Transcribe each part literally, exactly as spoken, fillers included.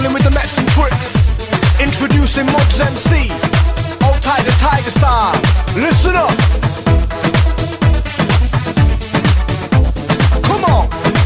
Rolling with the Mets and Tricks. Introducing Mods M C. Old Tiger Tiger style. Listen up. Come on.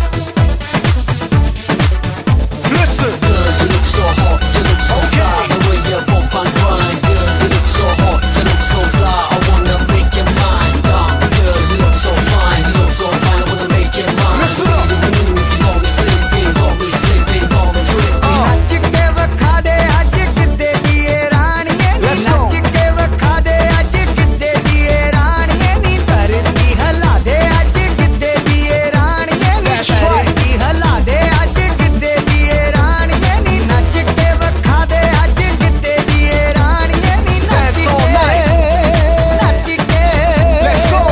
Listen. Girl, you look so hot, you look so Okay. fly. The way you bump and grind. Girl, you look so hot, you look so fly. I wanna make your mind come. Girl, you look so fine, you look so fine. I wanna make your mind. Listen The way up. you move, you got me sleeping, got me sleeping, got me tripping. नच के वखा दे अज किते दिए राणिए नी Let's go. नच के वखा दे अज किते दिए राणिए नी धरती हला दे अज किते दिए राणिए नी That's right. धरती हला दे अज किते दिए राणिए नी नच के वखा दे अज किते दिए राणिए नी नच Dance all के night. नच के Let's go.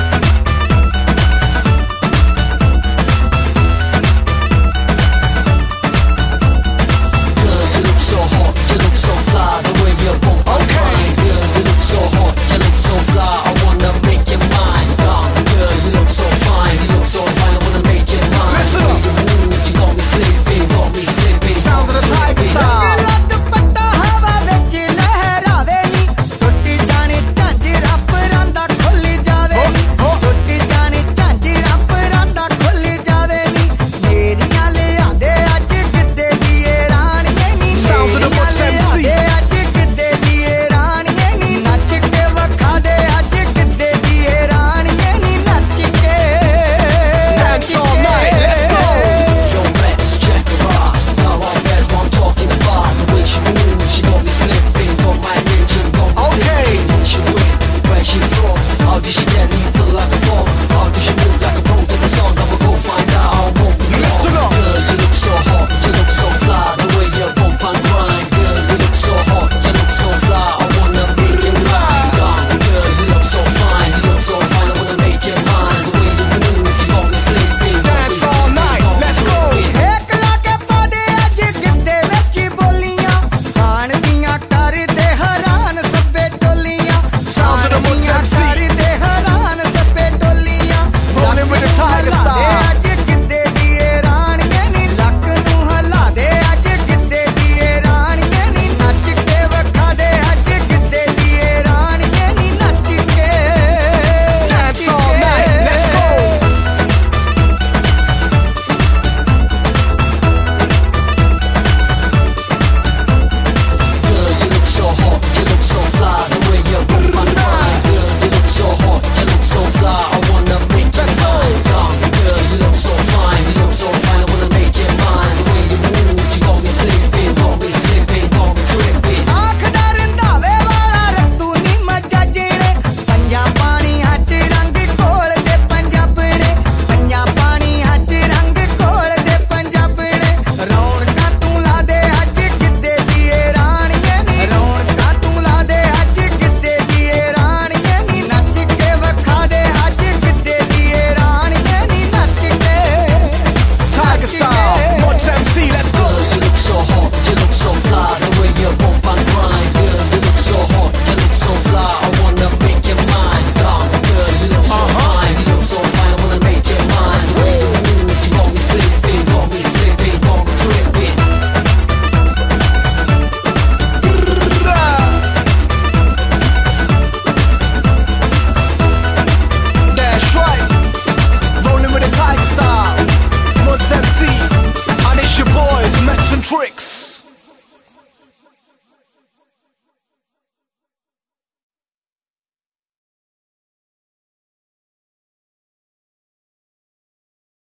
Girl, you look so hot, you look so fly. The way you bump and Okay. grind. Girl, you look so hot, you look so fly. I wanna make your mind come. Girl, you look so fine, you look so fine. I wanna make your mind. Listen The way up. you move, you got me sleeping, got me sleeping. Sounds of the Tiger style. ਲੱਤ ਪੱਟਾ ਹਵਾ ਵਿੱਚ ਲਹਿਰਾਵੇ ਨੀ ਟੁੱਟ ਜਾਣੀ ਝਾਂਜਰਾਂ ਪਰਾਂ ਦਾ ਖੁੱਲ ਜਾਵੇ ਨੀ ਹੋ, ਹੋ। ਟੁੱਟ ਜਾਣੀ ਝਾਂਜਰਾਂ ਪਰਾਂ ਦਾ ਖੁੱਲ ਜਾਵੇ ਨੀ ਮੇਰੀਆਂ ਲਿਆਂਦੇ ਅੱਜ ਕਿਤੇ ਦੀਏ ਰਾਣੀਏ ਨੀ Sounds of the ਮੇਰੀਆਂ Mods M C. ਲਿਆਂਦੇ ਅੱਜ ਕਿਤੇ ਦੀਏ ਰਾਣੀਏ ਨੀ ਨੱਚ ਕੇ ਵਖਾ ਦੇ ਅੱਜ ਕਿਤੇ ਦੀਏ ਰਾਣੀਏ ਨੀ ਨੱਚ ਕੇ Dance all night. Let's go. Yo, let's check her out. Now I guess what I'm talking about. The way she moves, she got me slipping. Got my attention, got me Okay. thinking. Who she with? Where she from? How did she get me feel like a bomb? How did she move like a pro to the song? I will go find out. I won't be long. Listen up. Girl, you look so hot, you look so fly. The way you bump and grind. Girl, you look so hot, you look so fly. I wanna make your mind come. Girl, you look so fine, you look so fine. I wanna make your mind. The way you move, you got me sleeping. got me Dance all sleeping, night. got me Let's go. tripping. ਏਕ ਲਾ ਕੇ ਪਾਦੇ ਅੱਜ ਗਿੱਧੇ ਵਿੱਚ ਬੋਲੀਆਂ ਖਾਣ ਦੀਆਂ ਕਰਦੇ ਹੈਰਾਨ ਸੱਬੇ ਟੋਲੀਆਂ Sounds of the Mods ਖਾਣ M C. ਦੀਆਂ ਕਰਦੇ ਹੈਰਾਨ ਸੱਬੇ ਟੋਲੀਆਂ Rolling with the Tiger ਹਿਲਾ ਦੇ style. ਅੱਜ ਗਿੱਧੇ ਦੀਏ ਰਾਣੀਏ ਨੀ ਲੱਕ ਨੂੰ ਹਿਲਾ ਦੇ ਅੱਜ ਗਿੱਧੇ ਦੀਏ ਰਾਣੀਏ ਨੀ ਨੱਚ ਕੇ ਵਖਾ ਦੇ ਅੱਜ ਗਿੱਧੇ ਦੀਏ ਰਾਣੀਏ ਨੀ ਨੱਚ ਕੇ ਨੱਚ Dance all night. Let's go. Girl, you look so hot, you look so fly. The way you bump and grind. Girl, you look so hot, you look so fly. I wanna make your Let's go. mind come. Girl, you look so fine, you look so fine. I wanna make your mind. The way you move, you got me sleeping, got me sleeping, got me tripping. ਆਖ ਦਾ ਰੰਧਾਵੇ ਵਾਲਾ ਰੱਤੂ ਨੀ ਮੱਜਣੇ ਪੰਜਾਂ ਪਾਣੀਆਂ 'ਚ ਰੰਗ ਘੋਲ ਦੇ ਪੰਜਾਬਣੇ ਪੰਜਾਂ ਪਾਣੀਆਂ 'ਚ ਰੰਗ ਘੋਲ ਦੇ ਪੰਜਾਬਣੇ ਰੌਣਕਾਂ ਤੂੰ ਲਾ ਦੇ ਅੱਜ ਕਿੱਦੇ ਦੀਏ ਰਾਣੀਏ ਨੀ ਰੌਣਕਾਂ ਤੂੰ ਲਾ ਦੇ ਅੱਜ ਕਿੱਦੇ ਦੀਏ ਰਾਣੀਏ ਨੀ ਨੱਚ ਕੇ ਵਖਾ ਦੇ ਅੱਜ ਕਿੱਦੇ ਦੀਏ ਰਾਣੀਏ ਨੀ ਨੱਚ ਕੇ Tiger style. Mods M C. Let's go. Girl, you look so hot, you look so fly. The way you bump and grind. Girl, you look so hot, you look so fly. I wanna make your mind come. Girl, you look so Uh-huh. fine, you look so fine. I wanna make your mind. The way you move, you got me sleeping, got me sleeping, got me tripping. That's right. Rolling with the Tiger style. Mods M C. And it's your boys, Mets and Tricks.